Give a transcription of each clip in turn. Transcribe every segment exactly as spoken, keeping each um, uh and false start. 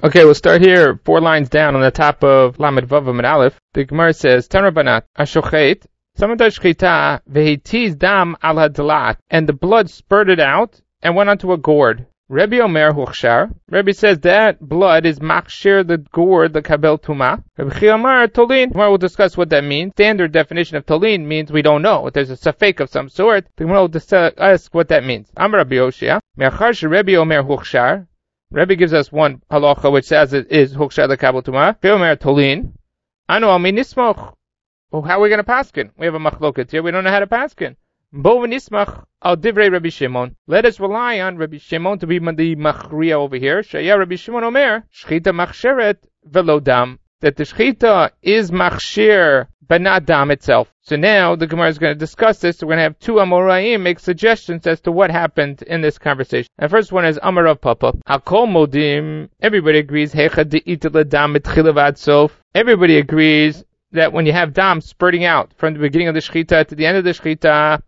Okay, we'll start here, four lines down on the top of Lamed Vav Amud Aleph. The Gemara says, Tan Rabbanat, Ashochet, someone does shchita, vehitiz dam al hadlat, and the blood spurted out and went onto a gourd. Rebbe Omer Huchshar. Rebbe says that blood is machshir, the gourd, the kabel tuma. Rebbe Chia Amar Tolin. Tomorrow we'll discuss what that means. Standard definition of Tolin means we don't know. There's a suffix of some sort. The Gemara will dis- ask what that means. Amar Rabbi Yoshia. Me'achar she'Rebbe Omer Huchshar. Rebbe gives us one halacha which says it is Huchshar the kabel tuma. Rebbe Omer Tolin. Anu al minismoch. Well, how are we going to paskin? We have a machloket here. We don't know how to paskin. Bo v'nismach al divrei Rabbi Shimon. Let us rely on Rabbi Shimon to be the machriya over here. Shaya Rabbi Shimon Omer, shchita machsheret velo dam. That the shchita is machshir, but not dam itself. So now the Gemara is going to discuss this. We're going to have two Amoraim make suggestions as to what happened in this conversation. The first one is Amar Rav Papa. Hakol modim. Everybody agrees. Hecha de'ita dam mitchila v'ad sof. Everybody agrees that when you have dam spurting out from the beginning of the shechita to the end of the shechita,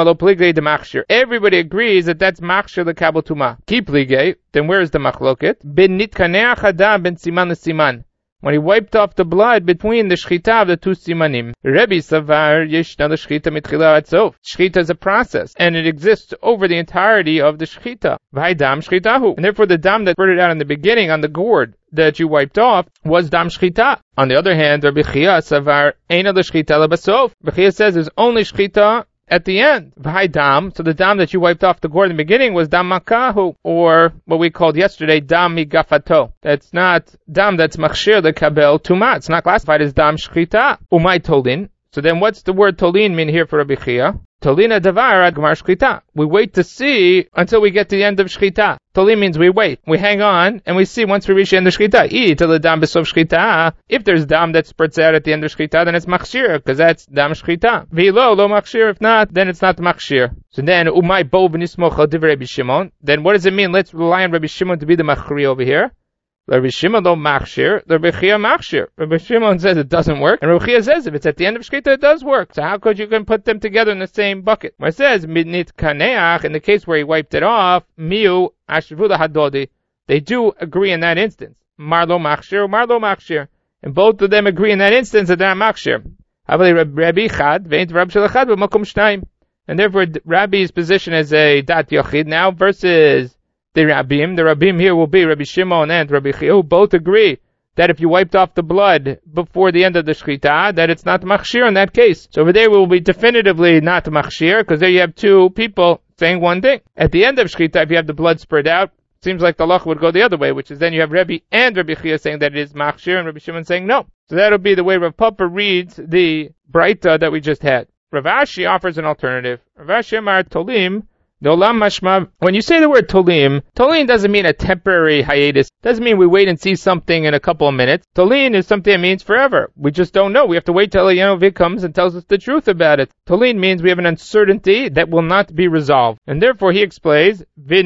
everybody agrees that that's machshir the kabel tuma. Keep ligay, then where is the machloket? Ben nitkaneach hadam ben siman siman. When he wiped off the blood between the shechita of the two simanim. Rebbe savar yeshna the shechita mitchila ad sof. Shechita is a process, and it exists over the entirety of the shechita. V'haydam shechitahu. And therefore the dam that spurted out in the beginning on the gourd that you wiped off was dam shchita. On the other hand, Rabbi Chia savar ein the shchita lebasof. Rabbi Chia says there's only shchita at the end. V'hai dam, so the dam that you wiped off the gourd in the beginning was dam makahu, or what we called yesterday dam migafato. That's not dam that's machshir the kabel tuma. It's not classified as dam shchita. Umay tolin. So then what's the word tolin mean here for Rabbi Chia? Tolina davar ad gmar shchita. We wait to see until we get to the end of shchita. Tolin means we wait. We hang on and we see once we reach the end of shchita. I till the dam besof shchita. If there's dam that spurts out at the end of shchita, then it's machshir, because that's dam shchita. V'lo lo machshir. If not, then it's not machshir. So then umay bo v'nismoch al divrei Rabbi Shimon. Then what does it mean? Let's rely on Rabbi Shimon to be the machri over here. Rabbi Shimon lo machshir, Rabbi Chia machshir. Rabbi Shimon says it doesn't work, and Rabbi Chia says if it's at the end of shchita, it does work. So how could you can put them together in the same bucket? Where it says midnit kaneach, in the case where he wiped it off, miu ashvuda hadodi, they do agree in that instance. Marlo machshir, marlo machshir, and both of them agree in that instance that they're machshir. Havali Rabbi Chad ve'int Rabbi Shalachad v'makom shnayim, and therefore Rabbi's position is a dat yochid now versus the Rabbim. The Rabbim here will be Rabbi Shimon and Rabbi Chia, who both agree that if you wiped off the blood before the end of the shchita, that it's not machshir in that case. So over there will be definitively not machshir, because there you have two people saying one thing. At the end of shchita, if you have the blood spread out, it seems like the halacha would go the other way, which is then you have Rabbi and Rabbi Chia saying that it is machshir, and Rabbi Shimon saying no. So that'll be the way Rav Papa reads the Braita that we just had. Rav Ashi offers an alternative. Rav Ashi Amar Tolim. When you say the word tolim, tolim doesn't mean a temporary hiatus. Doesn't mean we wait and see something in a couple of minutes. Tolin is something that means forever. We just don't know. We have to wait till Yanovik comes and tells us the truth about it. Tolin means we have an uncertainty that will not be resolved. And therefore he explains,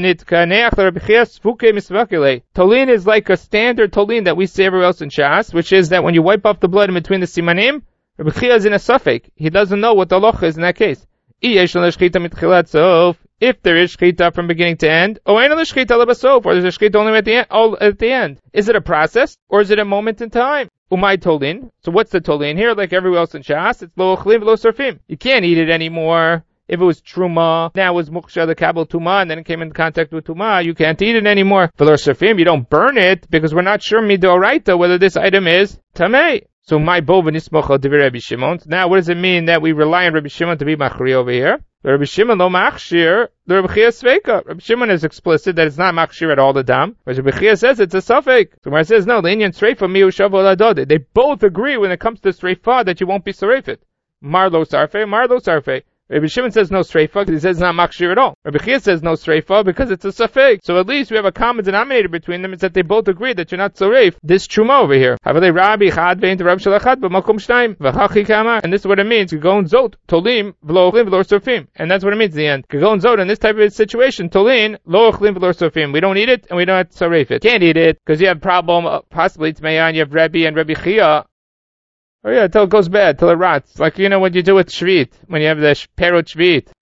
Tolin is like a standard tolin that we say everywhere else in Shas, which is that when you wipe off the blood in between the simanim, Rabbi Chia is in a suffix. He doesn't know what the loch is in that case. If there is shchita from beginning to end, or there's a shchita only at the end, all at the end. Is it a process, or is it a moment in time? Umay tolin. So what's the tolin here? Like everywhere else in Shas, it's lo ochlim lo surfim. You can't eat it anymore. If it was truma, now it was muksha the kabel tuma, and then it came into contact with tuma, you can't eat it anymore. V'lo surfim, you don't burn it, because we're not sure midoraita whether this item is tamei. So my bo v'nismoch al divrei Rabbi Shimon. Now what does it mean that we rely on Rabbi Shimon to be machri over here? Rabbi Shimon lo machshir, the Rabbi Chia sveika. Rabbi Shimon is explicit that it's not machshir at all the dam. Whereas Rabbi Chia says it's a suffix. So when it says no, the Inyan sreifa miu shavo ladode. They both agree when it comes to sreifa that you won't be sarefit. Marlo sarfe, marlo sarfe. Rabbi Shimon says no streifa because he says it's not machshir at all. Rabbi Chia says no streifa because it's a suffix. So at least we have a common denominator between them. It's that they both agree that you're not sareif. This truma over here. Rabbi Chad ve'int Rabbi Shalachad b'makom shnayim v'chachi kama. And this is what it means. Kagon zot tolim v'lo ochlim v'lo surfim. And that's what it means in the end. Kagon zot in this type of situation tolin lo ochlim v'lo surfim. We don't eat it and we don't have to sareif it. Can't eat it because you have problem uh, possibly tmeyan. You have Rabbi and Rabbi Chia. Oh yeah, till it goes bad, till it rots. Like, you know what you do with shvit, when you have the perot shvit.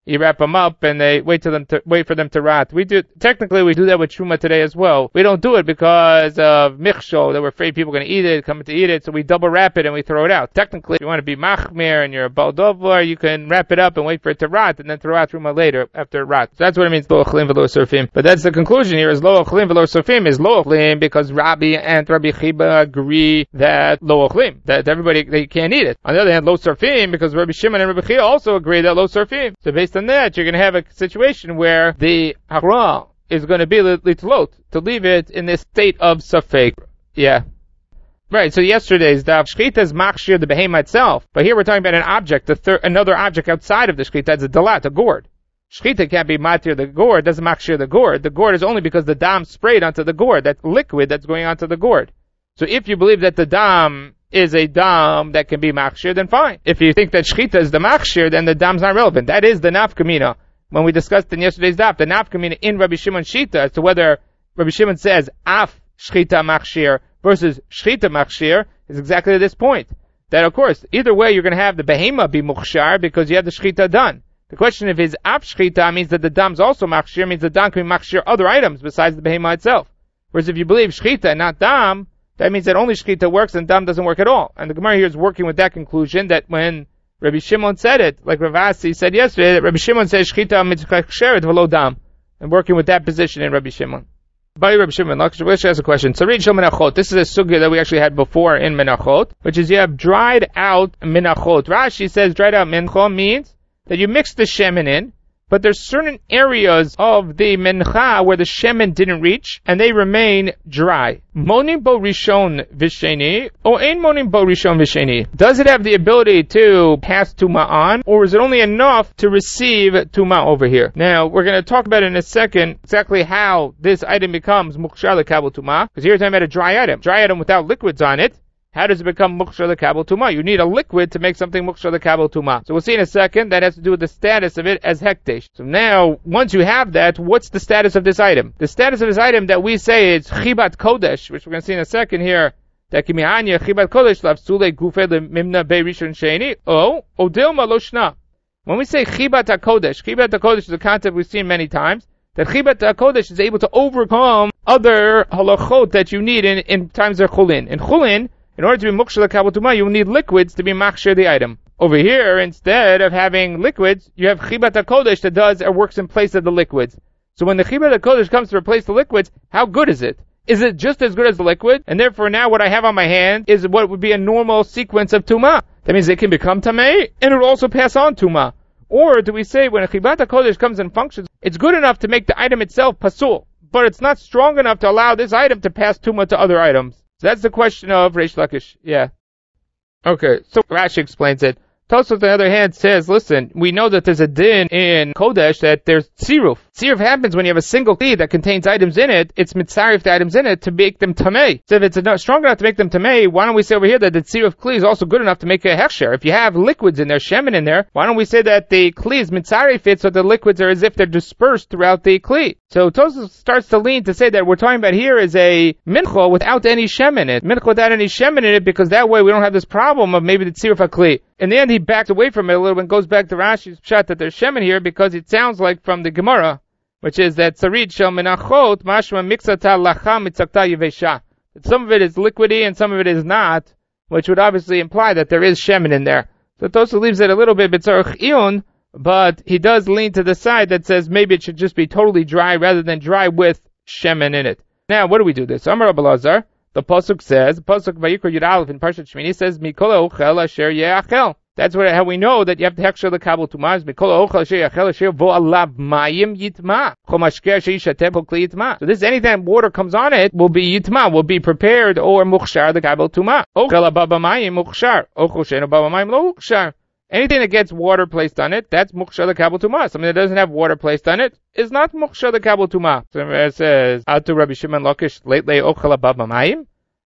you wrap them up and they wait to them to wait for them to rot. We do technically we do that with truma today as well. We don't do it because of michshol, that we're afraid people are going to eat it, come to eat it, so we double wrap it and we throw it out. Technically, if you want to be machmir and you're a baldovar, you can wrap it up and wait for it to rot and then throw out truma later after it rots. So that's what it means lo ochlim v'lo surfim. But that's the conclusion here: is lo ochlim v'lo surfim is lo ochlim because Rabbi and Rabbi Chiba agree that lo ochlim, that everybody they can't eat it. On the other hand, lo surfim because Rabbi Shimon and Rabbi Chia also agree that lo surfim. So based on that, you're going to have a situation where the hara is going to be litlot, to leave it in this state of safek. Yeah. Right, so yesterday's daf, shchita is machshir the behema itself, but here we're talking about an object, a thir- another object outside of the shchita, it's a dalat, a gourd. Shchita can't be matir the gourd, doesn't machshir the gourd. The gourd is only because the dam sprayed onto the gourd, that liquid that's going onto the gourd. So if you believe that the dam is a dam that can be machshir, then fine. If you think that shchita is the machshir, then the dam's not relevant. That is the nafkamina. When we discussed in yesterday's daf, the nafkamina in Rabbi Shimon shita as to whether Rabbi Shimon says af shchita machshir versus shchita machshir is exactly this point. That of course, either way you're going to have the behema be mukhshar because you have the shchita done. The question if his af shchita means that the dam's also machshir, means the dam can be machshir other items besides the behema itself. Whereas if you believe shchita and not dam, that means that only shchita works and dam doesn't work at all. And the Gemara here is working with that conclusion that when Rabbi Shimon said it, like Rav Asi said yesterday, that Rabbi Shimon says shchita mitzchasheret v'lo dam, and working with that position in Rabbi Shimon. By Rabbi Shimon, let's ask a question. Sarid shel menachot. This is a sugya that we actually had before in menachot, which is you have dried out menachot. Rashi says dried out mincha means that you mix the shemen in, but there's certain areas of the mincha where the shemen didn't reach, and they remain dry. Monim bo rishon v'sheni, or ein monim bo rishon v'sheni. Does it have the ability to pass tuma on, or is it only enough to receive tuma over here? Now, we're going to talk about in a second exactly how this item becomes mukshar lekabel tuma, because here we're talking about a dry item. Dry item without liquids on it. How does it become mukshar lekabel tuma? You need a liquid to make something mukshar lekabel tuma. So we'll see in a second. That has to do with the status of it as hekdesh. So now, once you have that, what's the status of this item? The status of this item that we say is chibat kodesh, which we're going to see in a second here. That kimihanya chibat kodesh lavsule gufe lemimna beirishon sheni. Oh, odilma lo shna. When we say chibat kodesh, chibat kodesh is a concept we've seen many times. That chibat kodesh is able to overcome other halachot that you need in, in times of chulin. In chulin, in order to be mukshar lekabel tuma, you need liquids to be machshir the item. Over here, instead of having liquids, you have chibat HaKodesh that does or works in place of the liquids. So when the chibat HaKodesh comes to replace the liquids, how good is it? Is it just as good as the liquid? And therefore now what I have on my hand is what would be a normal sequence of tuma. That means it can become tamei, and it will also pass on tuma. Or do we say when a chibat HaKodesh comes and functions, it's good enough to make the item itself pasul, but it's not strong enough to allow this item to pass tuma to other items? So that's the question of Reish Lakish. Yeah. Okay, so Rashi explains it. Tosfos, on the other hand, says, listen, we know that there's a din in Kodesh that there's tziruf. Tziruf happens when you have a single kli that contains items in it. It's mitzarif the items in it to make them tamei. So if it's enough, strong enough to make them tamei, why don't we say over here that the tziruf kli is also good enough to make a hechsher? If you have liquids in there, shemen in there, why don't we say that the kli is mitzarif it so the liquids are as if they're dispersed throughout the kli? So Tosfos starts to lean to say that we're talking about here is a mincha without any shemen in it. Mincha without any shemen in it, because that way we don't have this problem of maybe the tziruf kli. In the end, he backs away from it a little bit and goes back to Rashi's pshat that there's shemen here because it sounds like from the Gemara, which is that sarid shel menachot mashma mixata lacha mitzakta yivesha. Some of it is liquidy and some of it is not, which would obviously imply that there is shemen in there. So Tosfos leaves it a little bit b'tzarech iyun, but he does lean to the side that says maybe it should just be totally dry rather than dry with shemen in it. Now, what do we do this? Amar Rabbi Elazar. The pasuk says, pasuk Vayikra Yud Aleph in Parshat Shmini says, Mikola ochel asher ye'achel. That's what how we know that you have to hechsher the kabel tumas. Mikola ochel asher ye'achel asher vo alav mayim yitma. Chomashker asher yishatem kol kli yitma. So this anything that water comes on it will be yitma, will be prepared or mukhshar the kabel tuma. Ochel ababa mayim mukhshar. Ochel she'en ababa mayim lo mukhshar. Anything that gets water placed on it, that's mukhshar the kabel tuma. Something that doesn't have water placed on it is not mukhshar the kabel tuma. So it says, Atu Rabbi Shimon Lakish lately ochel ababa mayim. I mean,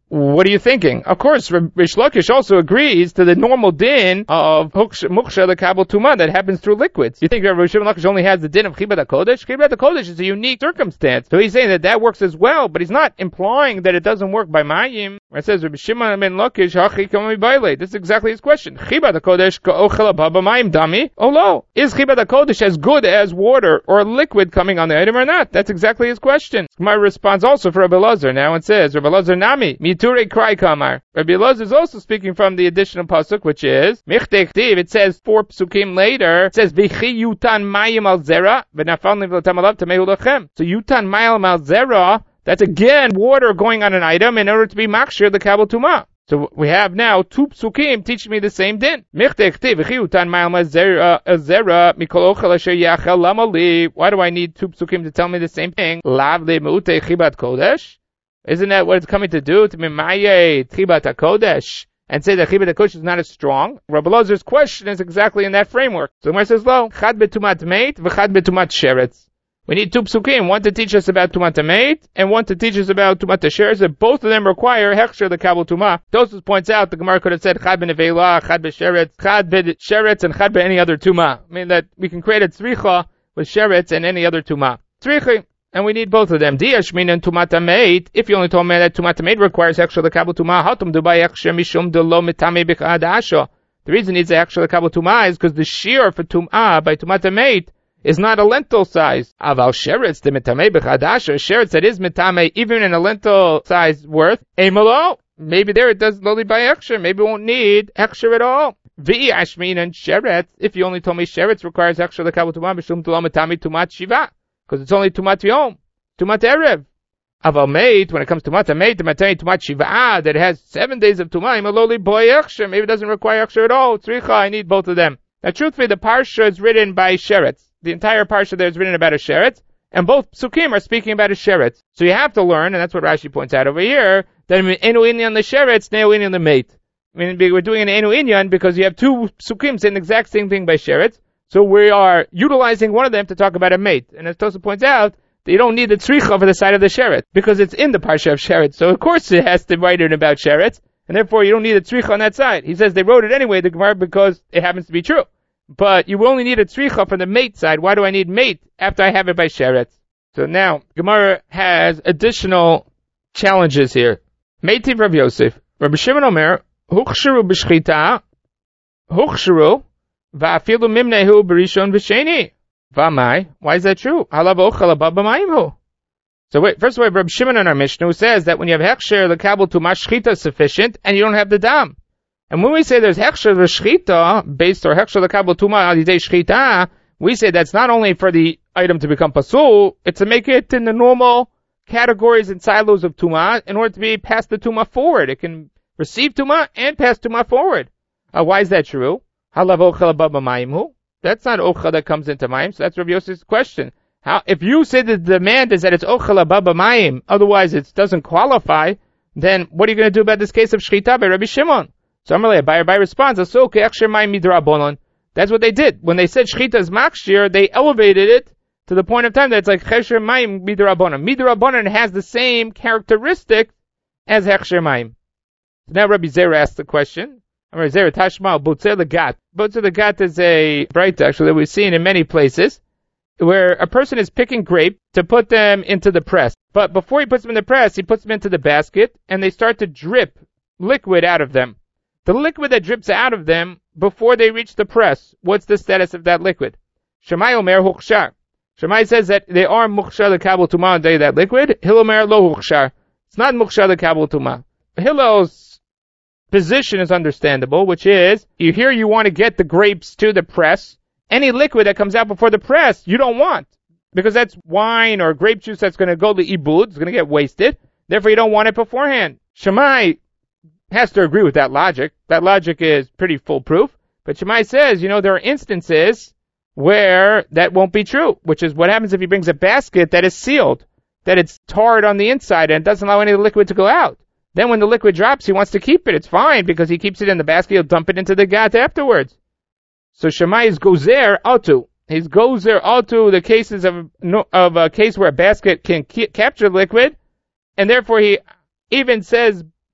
what are you thinking? Of course, Rish Lakish also agrees to the normal din of Muksha L'Kabel Tumah that happens through liquids. You think Rish Lakish only has the din of Chibad HaKodesh? Chibad HaKodesh is a unique circumstance. So he's saying that that works as well, but he's not implying that it doesn't work by Mayim. It says, Rabbi Shimon ben Lakish, Hachi Kamami Baile. This is exactly his question. Chibad HaKodesh Ka'ochel Baba Mayim Dami? Oh no. Is Chibad HaKodesh as good as water or liquid coming on the item or not? That's exactly his question. My response also for Rabbi Lazar. Now it says, Rabbi Lazar Nami, Miture Krai Kamar. Rabbi Lazar is also speaking from the additional pasuk, which is, Michtech Div, it says four psukim later, it says, Vichi Yutan Mayim Al Zera, V'nafal Nivlatam Alav Tamehu Lachem. So Yutan Mayim Al Zera, that's again water going on an item in order to be makshir the kabel tumah. So we have now two psukim teaching me the same din. Why do I need two psukim to tell me the same thing? Isn't that what it's coming to do? To mimaye chibat hakodesh and say that chibat hakodesh is not as strong? Rabbi Lazar's question is exactly in that framework. So Gemara says, "Lo chad betumat meit v'chad betumat sheretz." We need two psukim, one to teach us about Tumat HaMeit, and one to teach us about Tumat HaSheretz, that both of them require Hechsher the Kabul Tumah. Tosfos points out, the Gemara could have said Chad ben Nevela, Chad ben Sheretz, Chad ben Sheretz, and Chad ben any other Tumah. I mean that we can create a Tzricha with Sheretz and any other Tumah. Tzricha, and we need both of them. Diashmin and Tumat HaMeit, if you only told me that Tumat HaMeit requires Hechsher the Kabul Tumah, Hatum Dubai Hechsher Mishum de Lo Mitame B'chad Asha. The reason it needs Hechsher the Kabul Tumah is because the shear for Tumah by Tumat HaMeit is not a lentil size. Aval sheretz the mitame b'chadash, or sheretz that is mitame even in a lentil size worth. Emelo, maybe there it does lowly by extra. Maybe it won't need extra at all. V'i ashmin and sheretz. If you only told me sheretz requires extra the kabel tumah b'shum tolo mitame tumat shiva, because it's only tumat yom, tumat erev. Aval meit, when it comes to tumat meit, the matame tumat shiva that has seven days of tumah, lowly boy extra. Maybe it doesn't require extra at all. Tzricha, I need both of them. Now, truthfully, the parsha is written by sheretz. The entire parsha there is written about a sheretz, and both psukim are speaking about a sheretz. So you have to learn, and that's what Rashi points out over here, that enu inyan the sheretz, neu inyan the meit. I mean, we're doing an enu inyan because you have two psukim saying the exact same thing by sheretz, so we are utilizing one of them to talk about a meit. And as Tosfos points out, that you don't need the tzricha for the side of the sheretz, because it's in the parsha of sheretz. So of course it has to write it about sheretz, and therefore you don't need a tzricha on that side. He says they wrote it anyway, the Gemara, because it happens to be true. But you only need a tzricha from the mate side. Why do I need mate after I have it by sheretz? So now, Gemara has additional challenges here. Meitiv Rav Yosef. Rabbi Shimon Omer, Huchsharu b'shchita, Huchsharu, va'afilu mimnehu b'rishon v'sheni. V'amai. Why is that true? Halav ochel abab b'mayimhu. So wait, first of all, Rabbi Shimon in our Mishnah says that when you have hechsher, the kabel tumah shchita is sufficient, and you don't have the dam. And when we say there's hechsher v'shchita, based or hechsher l'kabel tumah al yidei shchita, we say that's not only for the item to become pasul, it's to make it in the normal categories and silos of tumah in order to be passed the tumah forward. It can receive tumah and pass tumah forward. Uh, why is that true? Halav ochel abab b'mayimhu. That's not ochel that comes into mayim, so that's Rabbi Yosef's question. How, if you say that the demand is that it's ochel abab b'mayim, otherwise it doesn't qualify, then what are you going to do about this case of shchita by Rabbi Shimon? So Amalei, by by response, that's what they did. When they said shchita is makshir, they elevated it to the point of time that it's like chesher mayim midrabanan. Midrabanan has the same characteristic as hechsher mayim. So now Rabbi Zera asked the question. Rabbi Zera tashma botzer legat. Botzer legat is a bright actually that we've seen in many places, where a person is picking grape to put them into the press. But before he puts them in the press, he puts them into the basket, and they start to drip liquid out of them. The liquid that drips out of them before they reach the press, what's the status of that liquid? Shammai omer huchshar. Shammai says that they are muchshar l'kabel tumah on the day of that liquid. Hillel omer lo huchshar. It's not muchshar l'kabel tumah. Hillel's position is understandable, which is, you here you want to get the grapes to the press. Any liquid that comes out before the press, you don't want. Because that's wine or grape juice that's going to go to ibud, it's going to get wasted. Therefore you don't want it beforehand. Shammai has to agree with that logic. That logic is pretty foolproof. But Shammai says, you know, there are instances where that won't be true, which is what happens if he brings a basket that is sealed, that it's tarred on the inside and doesn't allow any of the liquid to go out. Then when the liquid drops, he wants to keep it. It's fine because he keeps it in the basket. He'll dump it into the gat afterwards. So Shammai is gozer atu. He's gozer atu the cases of of a case where a basket can ke- capture liquid, and therefore he even says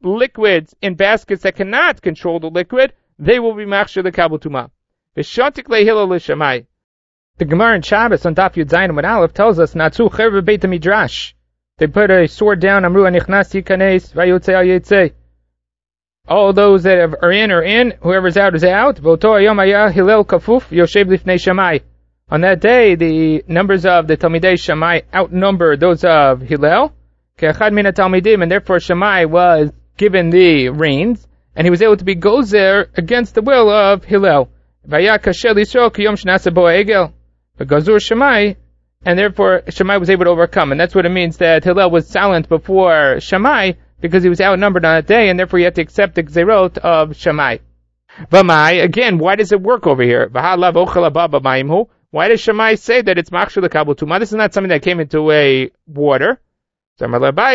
liquids in baskets that cannot control the liquid, they will be machshir the kabul tuma. V'shantik lehilel l'shamai. The Gemara in Shabbos on Daf Yud Zayin Amud Aleph tells us, Natzu cherva beit midrash. They put a sword down, Amru anichnas yikanes, vayotze al yetzei. All those that have, are in are in, whoever's out is out. V'oto hayom haya Hillel kafuf yoshev lifnei Shammai. On that day, the numbers of the Talmidei Shammai outnumbered those of Hillel. Ke'achad min ha-talmidim, and therefore Shammai was given the reins, and he was able to be gozer against the will of Hillel. Vaya kasher l'Yisrael kiyom shnasa bo egel. V'gazur Shammai, and therefore Shammai was able to overcome. And that's what it means that Hillel was silent before Shammai, because he was outnumbered on that day, and therefore he had to accept the gzerot of Shammai. V'mai, again, why does it work over here? V'halav ochel haba b'mayimhu. Why does Shammai say that it's machshir l'kabul tuma? This is not something that came into a water. Again,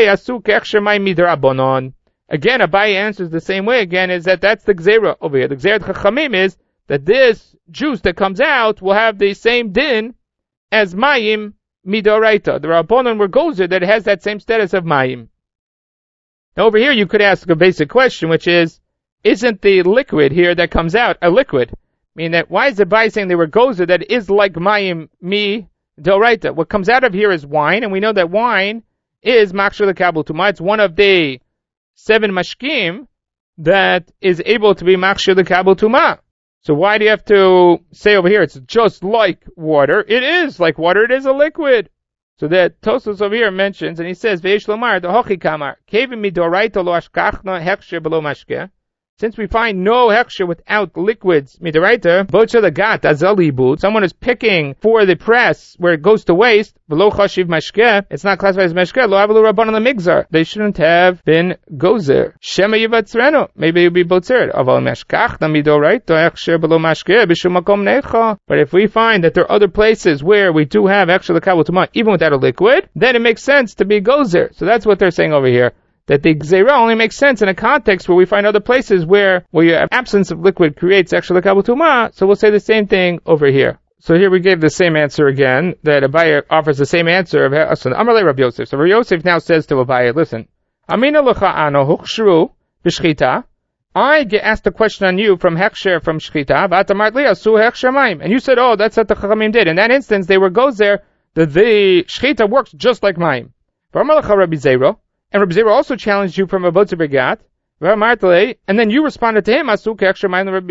Abaye answers the same way again, is that that's the gzera over here. The gzera chachamim is that this juice that comes out will have the same din as mayim midoraita. The rabbonon were gozer that it has that same status of mayim. Now over here you could ask a basic question, which is, isn't the liquid here that comes out a liquid? Meaning that, why is the Abaye saying they were gozer that is like mayim mi doraita? What comes out of here is wine, and we know that wine is machshir l'kabul tuma. It's one of the seven mashkim that is able to be machshir l'kabul tuma. So why do you have to say over here it's just like water? It is like water. It is a liquid. So that Tosfos over here mentions, and he says, V'yesh lomar d'hochi kamar kevim midoraita lo ashkachna hechsher below mashkeh. Since we find no hechsher without liquids, midoraita, bocha the gat azali bud, someone is picking for the press where it goes to waste, below chashiv mashkeh, it's not classified as mashkeh, lo avalu rabbanon lemigzar. They shouldn't have been gozer. Shema yivatzrenu, maybe it would be botzeret. Aval mashkachna midoraita hechsher below mashkeh, b'shum makom necha. But if we find that there are other places where we do have hechsher l'kabul tuma, even without a liquid, then it makes sense to be gozer. So that's what they're saying over here. That the gzera only makes sense in a context where we find other places where, where your absence of liquid creates hechsher l'kabul tuma, so we'll say the same thing over here. So here we gave the same answer again, that Abaye offers the same answer of Amalei Rabbi Yosef. So Rabbi Yosef now says to Abaye, listen, Amina l'cha ano huchshru b'shchita. I get asked a question on you from hechsher from shchita, v'atamart li asu hechsher mayim. And you said, oh, that's what the chachamim did. In that instance, they were goes there, that the shchita works just like mayim. V'amar l'cha Rabbi Zera. And Rabbi Zera also challenged you from a botzer begat, and then you responded to him, Asu k'hechsher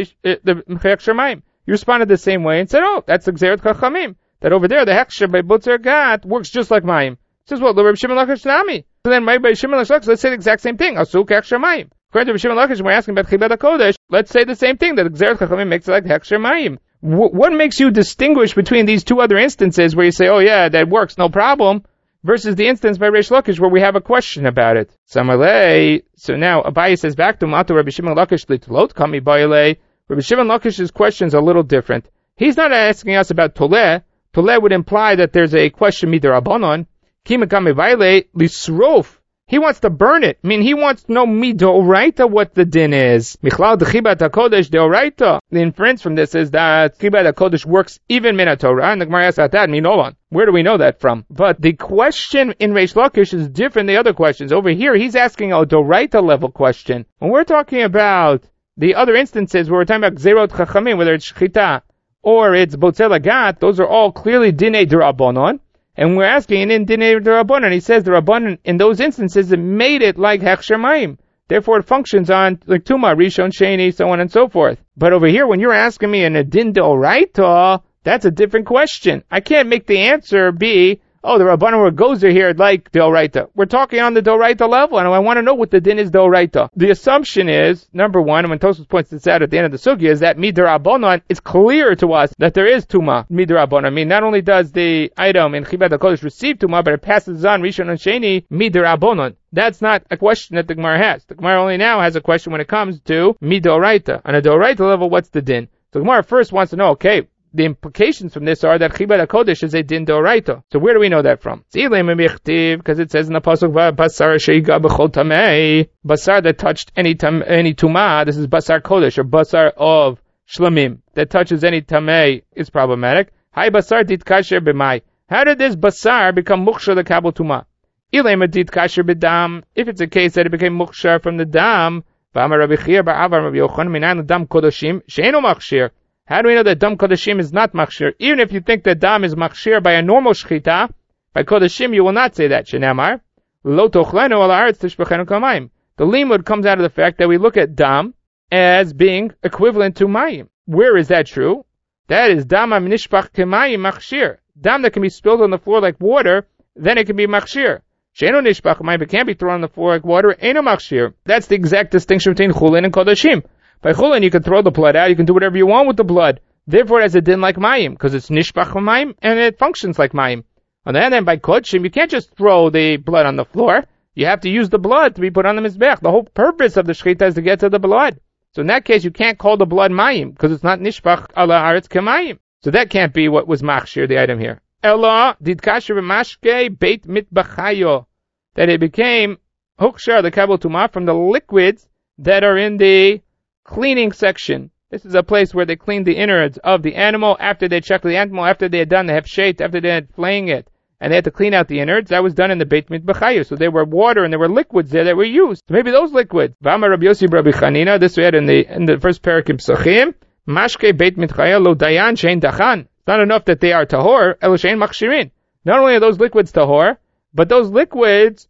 mayim. You responded the same way and said, oh, that's the Gzeret Chachamim. That over there, the hechsher by botzer gat works just like mayim. Says, well, Rabbi Shimon Lakish Nami. So then, by Shimon Lakish, let's say the exact same thing, Asu k'hechsher mayim. According to Rabbi Shimon Lakish, when we're asking about Chibad HaKodesh, let's say the same thing, that the Gzeret Chachamim makes it like hechsher mayim. W- what makes you distinguish between these two other instances where you say, oh yeah, that works, no problem, versus the instance by Reish Lakish where we have a question about it? Samalei. So now Abaye says back to Mato Rabbi Shimon Lakish litlot kami baile. Rabbi Shimon Lakish's question is a little different. He's not asking us about toleh. Toleh would imply that there's a question midirabanon. Kima kami baile lisrof. He wants to burn it. I mean, he wants to know midoraita what the din is. Michlal dechibat hakodesh deoraita. The inference from this is that chibat hakodesh works even min haTorah, and the Gemara asks that minolan. Where do we know that from? But the question in Reish Lakish is different than the other questions. Over here, he's asking a doraita level question. When we're talking about the other instances where we're talking about gzerot chachamim, whether it's shchita or it's botzel hagat, those are all clearly dinei d'Rabbanon. And we're asking in Dinei Rabbanan, he says the Rabbanan in those instances it made it like hechsher mayim. Therefore it functions on like Tuma, Rishon, Sheni, so on and so forth. But over here, when you're asking me in a Din D'Oraita, that's a different question. I can't make the answer be, oh, the Rabbanan were gozer here like D'Oraita. We're talking on the D'Oraita level, and I want to know what the din is D'Oraita. The assumption is, number one, and when Tosfos points this out at the end of the sugya, is that Midrabanan, it's clear to us that there is Tuma, Midrabanan. I mean, not only does the item in Chibad HaKodesh receive Tuma, but it passes on Rishon and Sheni, Midrabanan. That's not a question that the Gemara has. The Gemara only now has a question when it comes to Midoraita. On a D'Oraita level, what's the din? So the Gemara first wants to know, okay, the implications from this are that Chibad HaKodesh is a din d'oraita. So where do we know that from? Because it says in the pasuk, Basar sheiga b'chol tamei, Basar that touched any tam, any tumah, this is Basar Kodesh, or Basar of Shlamim, that touches any tamei is problematic. Hai Basar dit kasher b'mai. How did this Basar become mukshar the kabul tumah? If it's a case that it became mukshar from the dam, how do we know that dam kodashim is not machshir? Even if you think that dam is machshir by a normal shchita, by kodashim you will not say that. Shenamar, lo tochlenu al haaretz tishbachenu kamayim. The limud comes out of the fact that we look at dam as being equivalent to mayim. Where is that true? That is dam nishbach kemayim machshir. Dam that can be spilled on the floor like water, then it can be machshir. Sheino nishbach mayim, it can't be thrown on the floor like water, ain't machshir. That's the exact distinction between chulin and kodashim. By chulin you can throw the blood out, you can do whatever you want with the blood. Therefore it has a din like mayim, because it's nishbach mayim, and it functions like mayim. On the other hand, by kodashim, you can't just throw the blood on the floor. You have to use the blood to be put on the mizbech. The whole purpose of the shechita is to get to the blood. So in that case, you can't call the blood mayim, because it's not nishbach ala haaretz kemayim. So that can't be what was machshir, the item here. Ella did kasher v'mashke beit mitbachayo, that it became hukshar the kabel tumah from the liquids that are in the cleaning section. This is a place where they clean the innards of the animal after they check the animal, after they had done the hefshet, after they had flaying it, and they had to clean out the innards. That was done in the beit mitbachayo. So there were water and there were liquids there that were used. So maybe those liquids. V'amar Rabbi Yossi Rabbi Chanina. This we had in the in the first parak in Psachim. Mashke beit mitchayo lo dayan shein dachan. It's not enough that they are tahor, el shein machshirin. Not only are those liquids tahor, but those liquids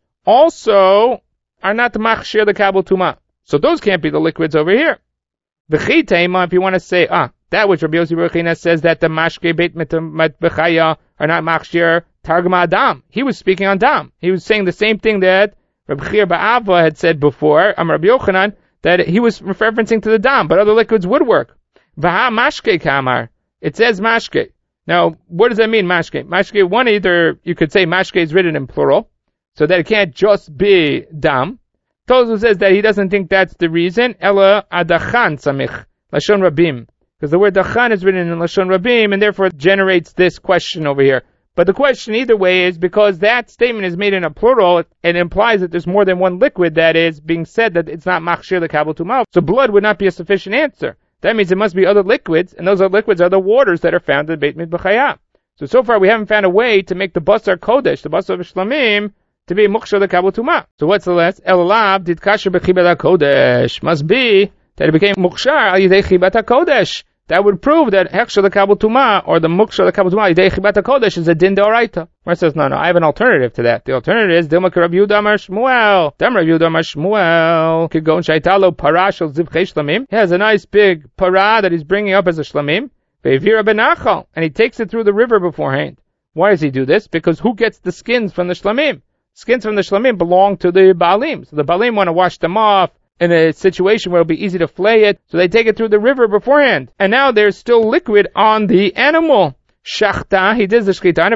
also are not the machshir the kabel tumah. So those can't be the liquids over here. V'chi teima, if you want to say, ah, that which Rabbi Yossi Bar China says that the mashke beit mitbechaya are not machshir, targum adam. He was speaking on dam. He was saying the same thing that Rabbi Chir Ba'ava had said before, Amar Rabbi Yochanan, that he was referencing to the dam, but other liquids would work. V'ha mashke kamar. It says mashke. Now, what does that mean, mashke? Mashke, one, either you could say mashke is written in plural, so that it can't just be dam. Tozu says that he doesn't think that's the reason. Ella adachan samich, lashon rabim. Because the word dachan is written in lashon rabim, and therefore it generates this question over here. But the question either way is because that statement is made in a plural, it implies that there's more than one liquid that is being said that it's not machshir the kabel tumah. So blood would not be a sufficient answer. That means it must be other liquids, and those other liquids are the waters that are found in Beit Mitbechaya. So, so far we haven't found a way to make the basar kodesh, the basar v'shlamim, to be mukshar the kabel tumah. So what's the last? Elalav did kasher b'chibet kodesh. Must be that it became mukshar al yidei chibet kodesh. That would prove that hekshar the kabel tumah, or the mukshar the kabel tumah al yidei chibet kodesh, is a din deoraita. Where it says, no, no, I have an alternative to that. The alternative is Dilma Rav Yehuda Amar Shmuel. Dam Rav Yehuda Amar Shmuel. Kigon shaitalo parash al zivchei shlamim. He has a nice big para that he's bringing up as a shlamim. Ve'vira benachal, and he takes it through the river beforehand. Why does he do this? Because who gets the skins from the shlamim? Skins from the shlamim belong to the baalim. So the baalim want to wash them off in a situation where it'll be easy to flay it, so they take it through the river beforehand. And now there's still liquid on the animal. Shachta, he does the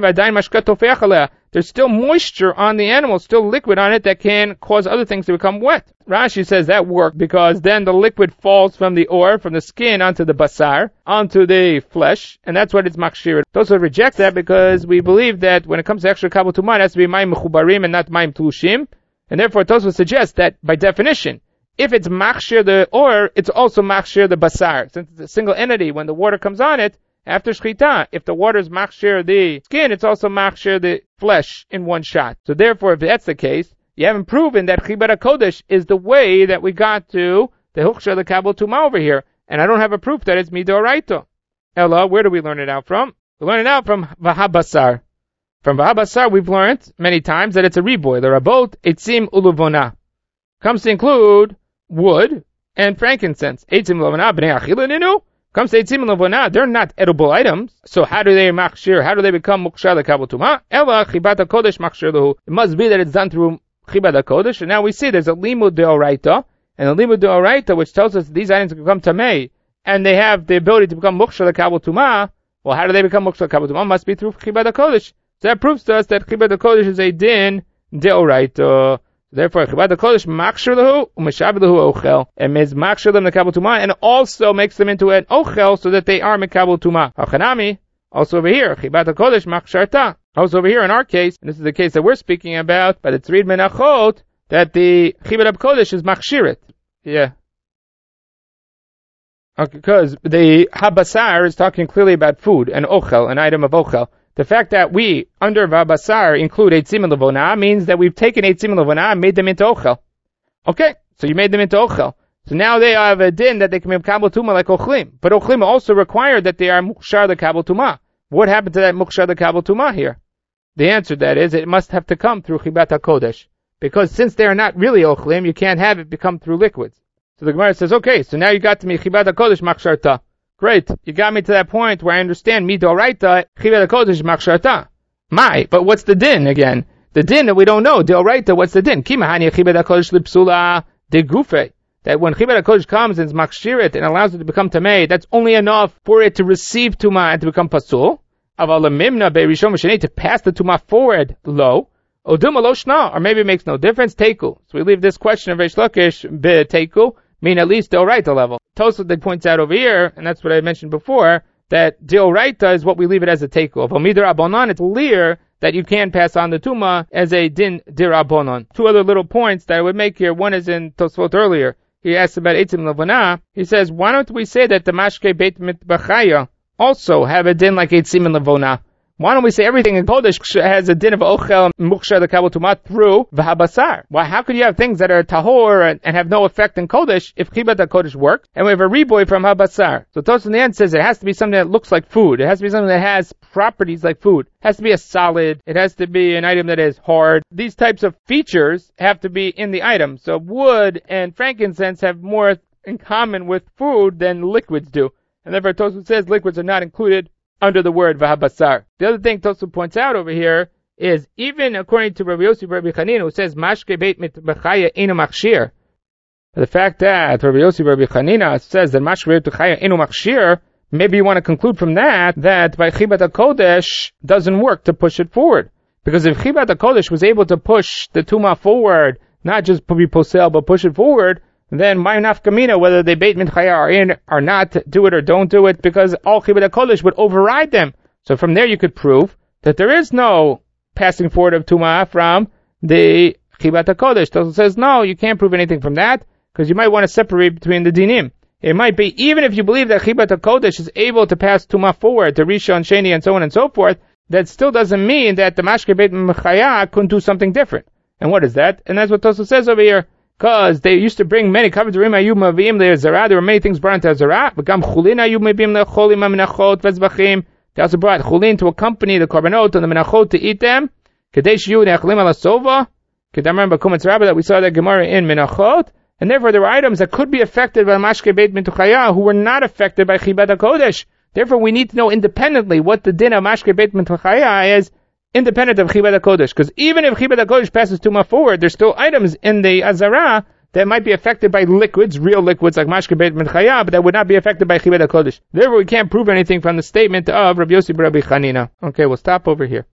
shchita, there's still moisture on the animal, still liquid on it that can cause other things to become wet. Rashi says that worked because then the liquid falls from the ore, from the skin onto the basar, onto the flesh, and that's what it's makshir. Tosfos rejects that because we believe that when it comes to extra kabel tumah, it has to be mayim mechubarim and not mayim tlushim, and therefore Tosfos suggests that by definition, if it's makshir the ore, it's also makshir the basar. Since it's a single entity, when the water comes on it, after shchita, if the water is makshir the skin, it's also makshir the flesh in one shot. So therefore, if that's the case, you haven't proven that chibet kodesh is the way that we got to the hukshar the kabel tumah over here. And I don't have a proof that it's midoraito. Ella, where do we learn it out from? We learn it out from Vahabasar. From Vahabasar, we've learned many times that it's a riboy. The rabot, etzim uluvona. Comes to include wood and frankincense. Etzim uluvona b'nei achilaninu. Comes to etzim uluvona. They're not edible items. So how do they machshir? How do they become mukshar the kabel tumah? Ella chibat kodesh machshir lehu. It must be that it's done through chibat kodesh. And now we see there's a limud deoraita. And the limud deoraita, which tells us that these items can become tamei, and they have the ability to become mukshar the kabel tumah. Well, how do they become mukshar the kabel tumah? Must be through chibat kodesh. So that proves to us that chibat kodesh is a din deoraita. Therefore, chibat kodesh makshir lehu u'meshav lehu ochel. It means makshir them the kabel tumah, and also makes them into an ochel so that they are mekabel tumah. Hachanami, also over here, chibat kodesh maksharta. Also over here in our case, and this is the case that we're speaking about by the Tzrid Menachot, that the chibat kodesh is makshirit. Yeah. Okay, because the habasar is talking clearly about food, an ochel, an item of ochel. The fact that we, under Vabasar, include Eitzim and Levona means that we've taken Eitzim and Levona and made them into Ochel. Okay, so you made them into Ochel. So now they have a din that they can be Kabel Tuma like Ochlim. But Ochlim also require that they are Mukshar the Kabel Tuma. What happened to that Mukshar the Kabel Tuma here? The answer to that is it must have to come through Chibat HaKodesh. Because since they are not really Ochlim, you can't have it become through liquids. So the Gemara says, okay, so now you got to me Chibat HaKodesh Maksharta. Great, you got me to that point where I understand Midoraita, Chibat HaKodesh Maksharta. My, but what's the din again? The din that we don't know, Deoraita, what's the din? Kimahani Chibat HaKodesh Lipsula de Gufe. That when Chibat HaKodesh comes and Makshirit and allows it to become Tamei, that's only enough for it to receive Tumah and to become Pasul. Aval Mimna Be'rishon Mishani, to pass the Tumah forward low. Oduma Lo Shna, or maybe it makes no difference, Teiku. So we leave this question of Reish Lakish, Be Teiku, mean at least Deoraita level. Tosafot points out over here, and that's what I mentioned before, that Deoraita is what we leave it as a Teiku. Of Omidar Abonon, it's clear that you can pass on the Tumah as a Din Dirabonon. Two other little points that I would make here. One is in Tosafot earlier. He asks about Eitzim Levana. He says, why don't we say that the Mashke Beit Mitbachaya also have a din like Eitzim and Levona? Why don't we say everything in Kodesh has a din of Ochel Mukshar the Kabel Tumah through V'habasar? Why, how could you have things that are Tahor and, and have no effect in Kodesh if Chibat HaKodesh works? And we have a reboy from Habasar. So Tosfos in the end says it has to be something that looks like food. It has to be something that has properties like food. It has to be a solid. It has to be an item that is hard. These types of features have to be in the item. So wood and frankincense have more in common with food than liquids do. And therefore Tosfos says liquids are not included under the word V'habasar. The other thing Tosfos points out over here is, even according to Rabbi Yossi Rabbi Chanina, who says Mashke Beit Mitbachaya Inu Machshir, the fact that Rabbi Yossi Rabbi Chanina says that Mashke Beit Mitbachaya Inu Machshir, maybe you want to conclude from that that by Chibat HaKodesh doesn't work to push it forward. Because if Chibat HaKodesh was able to push the Tumah forward, not just be posel, but push it forward, then my nafkamina, whether they Beit Mitchaya are in or not, do it or don't do it, because all Chibat HaKodesh would override them. So from there you could prove that there is no passing forward of Tumah from the Chibat HaKodesh. Tosfos says, no, you can't prove anything from that, because you might want to separate between the dinim. It might be, even if you believe that Chibat HaKodesh is able to pass Tumah forward to Rishon, Sheni, and so on and so forth, that still doesn't mean that the Mashke Beit Mitchaya couldn't do something different. And what is that? And that's what Tosfos says over here. Because they used to bring many covered rim ayub mavim le'azara. There were many things brought into azara. Become chulin ayub mavim le'cholim ha'menachot v'zbachim. They also brought chulin to accompany the korbanot and the menachot to eat them. Kadesh yu ne'achlim ala sova. Kedamar b'kumetz rabba that we saw that Gemara in menachot. And therefore there were items that could be affected by Mashke Beit Mitchaya who were not affected by Chibat HaKodesh. Therefore we need to know independently what the din of Mashke Beit Mitchaya is, independent of Chibat HaKodesh. Because even if Chibat HaKodesh passes Tumah forward, there's still items in the Azara that might be affected by liquids, real liquids like Mashke Beit Mitchaya, but that would not be affected by Chibat HaKodesh. Therefore, we can't prove anything from the statement of Rabbi Yossi Rabbi Chanina. Okay, we'll stop over here.